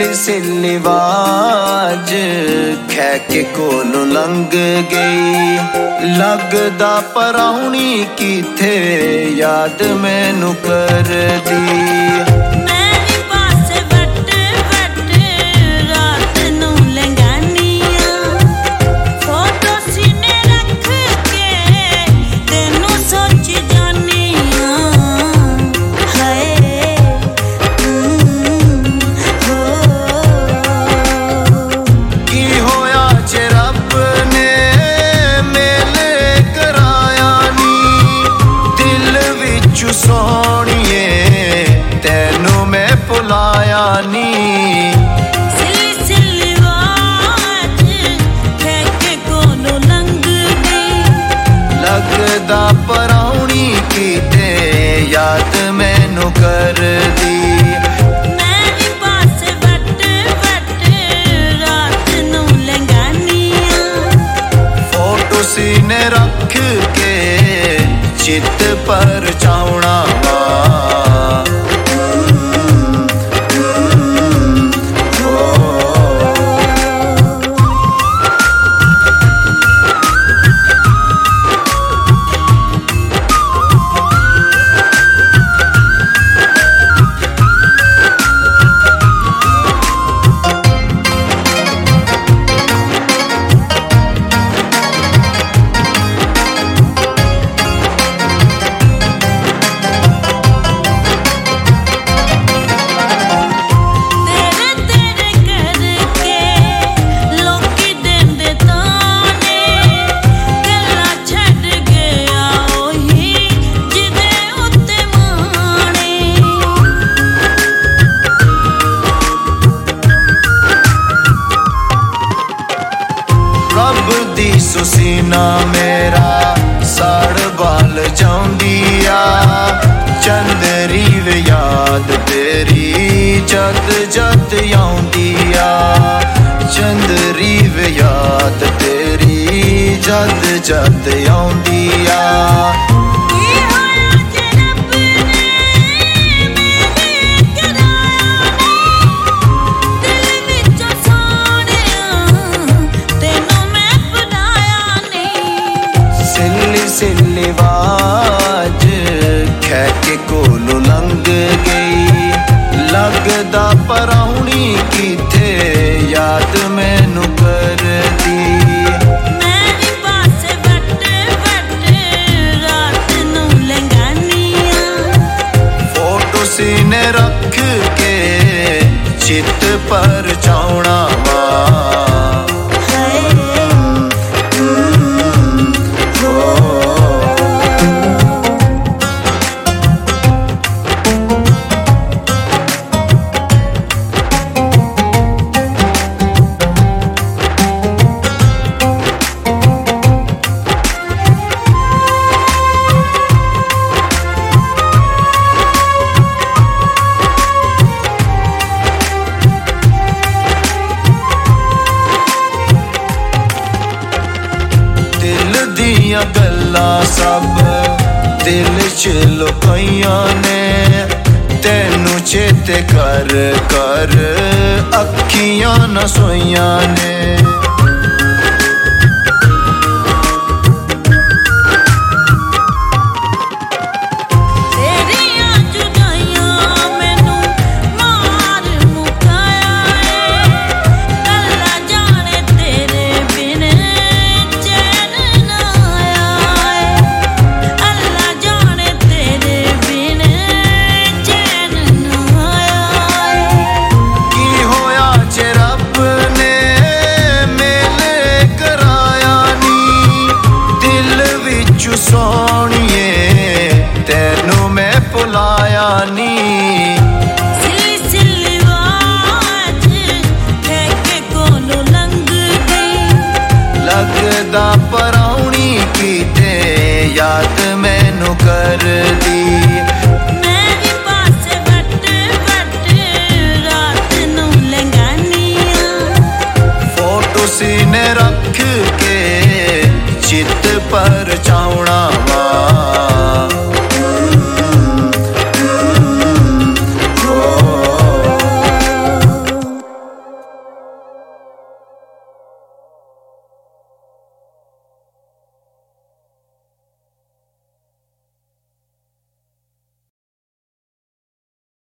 सिल्ली was खै के कोलों लंघ गई लगदा पराउणी किथे याद मैनू कर दी। सोनिए तेनू मैं भुलाया नी सिल्ली सिल्ली वाज खै के कोलों लंघ गई लगदा पराउणी किते याद मैनू कर दी। मेरे पास वट वट रात नू लंघानी फोटो सीने रख के चित पर चावना सुसीना मेरा साड़ बाल जाऊंदिया चंदरी वे याद तेरी जद जद आउंदिया चंदरी वे याद तेरी जद जद आउंदिया। सिल्ली वाज खै के कोलों लंघ गई लगदा पराउणी किथे याद मैनू कर दी। मेरे पास वट वट रात नू लंघानी फोटो सीने रख के चित पर चावना वा गल्लां सब दिल च लुकाइयां ने तेनू चेते कर कर अखियां न सोइयां ने सोनिए तेनू मैं भुलाया नी सिल्ली सिल्ली वाज खै के कोलों लंघ गई लगदा पराउणी किते याद मैनू कर दी। मेरे पास वट वट रात नू लंघानी फोटो सीने रख के चित पर चावना